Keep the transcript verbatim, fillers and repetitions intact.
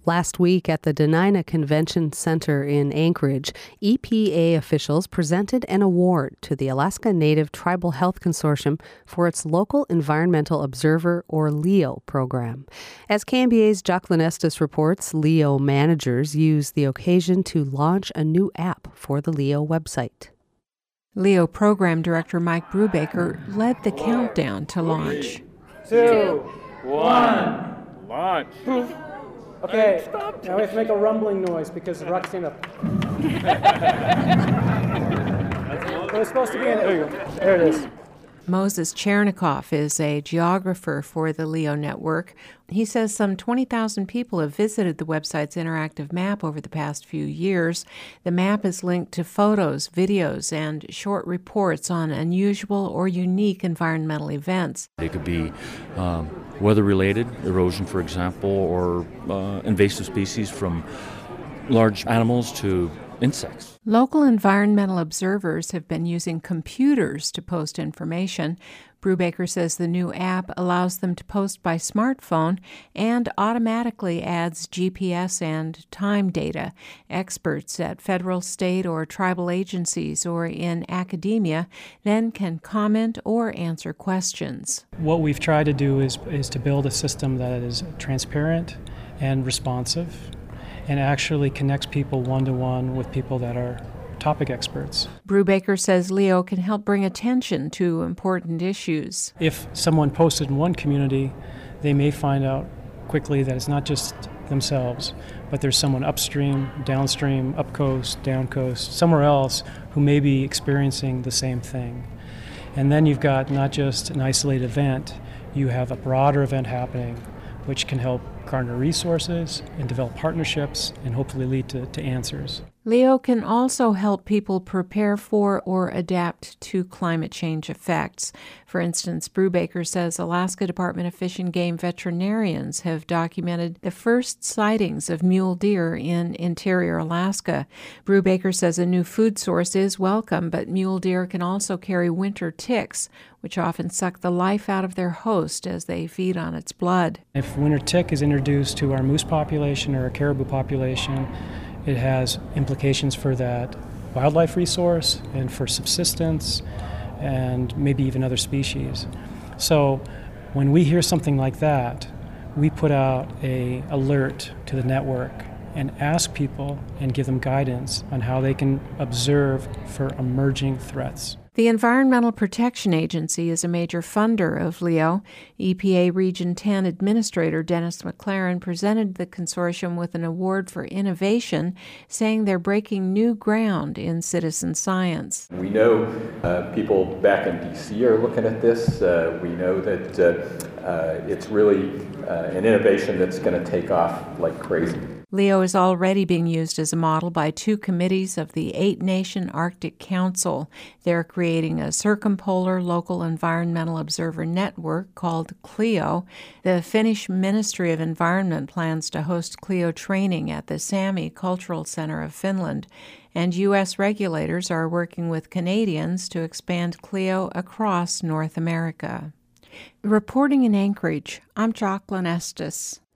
Last week at the Dena'ina Convention Center in Anchorage, E P A officials presented an award to the Alaska Native Tribal Health Consortium for its Local Environmental Observer, or LEO, program. As K M B A's Jacqueline Estes reports, LEO managers used the occasion to launch a new app for the LEO website. LEO Program Director Mike Brubaker led the Four, countdown to launch. Three, two, one, launch. Okay, now we have to make a rumbling noise because the rocket's in up. It was supposed to be in. There you go. There it is. Moses Chernikoff is a geographer for the LEO network. He says some twenty thousand people have visited the website's interactive map over the past few years. The map is linked to photos, videos, and short reports on unusual or unique environmental events. They could be um, weather-related, erosion, for example, or uh, invasive species from large animals to insects. Local environmental observers have been using computers to post information. Brubaker says the new app allows them to post by smartphone and automatically adds G P S and time data. Experts at federal, state, or tribal agencies or in academia then can comment or answer questions. What we've tried to do is, is to build a system that is transparent and responsive, and actually connects people one-to-one with people that are topic experts. Brubaker says LEO can help bring attention to important issues. If someone posted in one community, they may find out quickly that it's not just themselves, but there's someone upstream, downstream, up coast, down coast, somewhere else who may be experiencing the same thing. And then you've got not just an isolated event, you have a broader event happening, which can help garner resources and develop partnerships and hopefully lead to, to answers. LEO can also help people prepare for or adapt to climate change effects. For instance, Brubaker says Alaska Department of Fish and Game veterinarians have documented the first sightings of mule deer in interior Alaska. Brubaker says a new food source is welcome, but mule deer can also carry winter ticks, which often suck the life out of their host as they feed on its blood. If winter tick is introduced to our moose population or our caribou population, it has implications for that wildlife resource and for subsistence and maybe even other species. So when we hear something like that, we put out an alert to the network and ask people and give them guidance on how they can observe for emerging threats. The Environmental Protection Agency is a major funder of LEO. E P A Region ten Administrator Dennis McLaren presented the consortium with an award for innovation, saying they're breaking new ground in citizen science. We know uh, people back in D C are looking at this. Uh, we know that uh, uh, it's really uh, an innovation that's going to take off like crazy. LEO is already being used as a model by two committees of the Eight-Nation Arctic Council. They're creating a circumpolar local environmental observer network called CLEO. The Finnish Ministry of Environment plans to host CLEO training at the Sami Cultural Center of Finland. And U S regulators are working with Canadians to expand CLEO across North America. Reporting in Anchorage, I'm Jacqueline Estes.